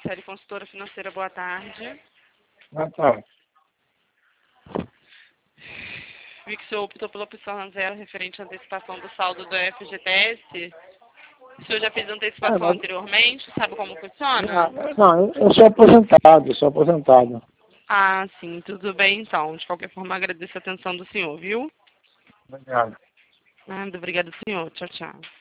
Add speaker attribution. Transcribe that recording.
Speaker 1: Michele, consultora financeira, boa tarde.
Speaker 2: Boa tarde.
Speaker 1: Vi que o senhor optou pela opção 0 referente à antecipação do saldo do FGTS. O senhor já fez antecipação anteriormente? Sabe como funciona?
Speaker 2: Não, eu sou aposentado.
Speaker 1: Ah, sim, tudo bem então. De qualquer forma, agradeço a atenção do senhor, viu?
Speaker 2: Obrigado.
Speaker 1: Nada, obrigado, senhor. Tchau, tchau.